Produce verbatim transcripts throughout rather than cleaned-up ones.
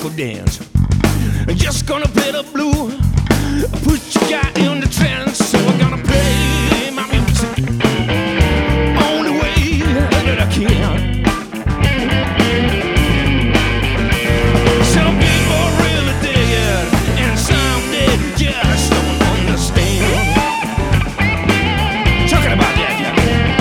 dance. Just gonna play the blue, put your guy in the trance. So I'm gonna play my music only way that I can. Some people really dig it, and some they just don't understand. Talking about that, yeah.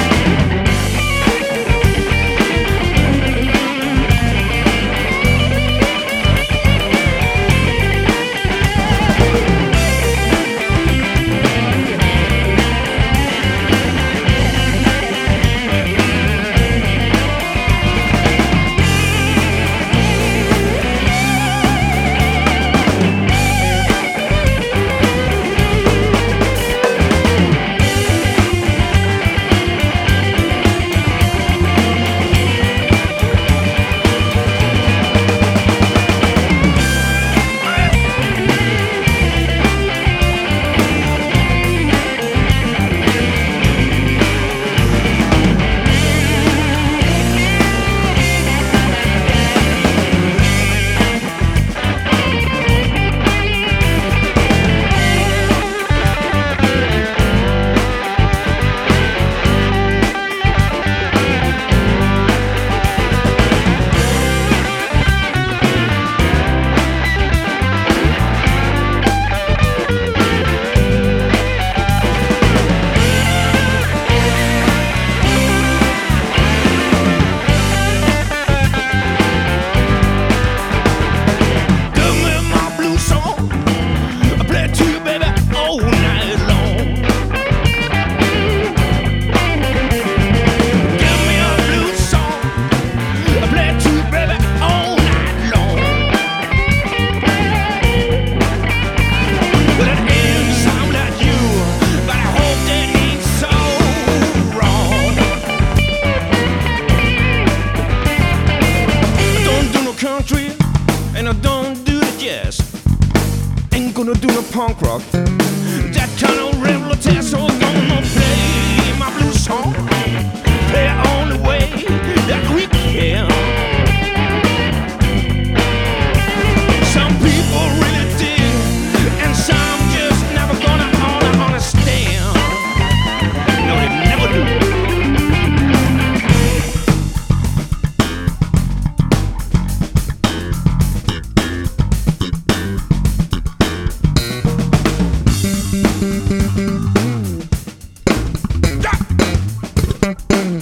And I don't do the jazz. Ain't gonna do no punk rock. That kind of rebel test. So I'm gonna play my blues song, play it on the way that we can. Some people really dig, and some just never gonna gonna understand. No, they never do. Mm-hmm.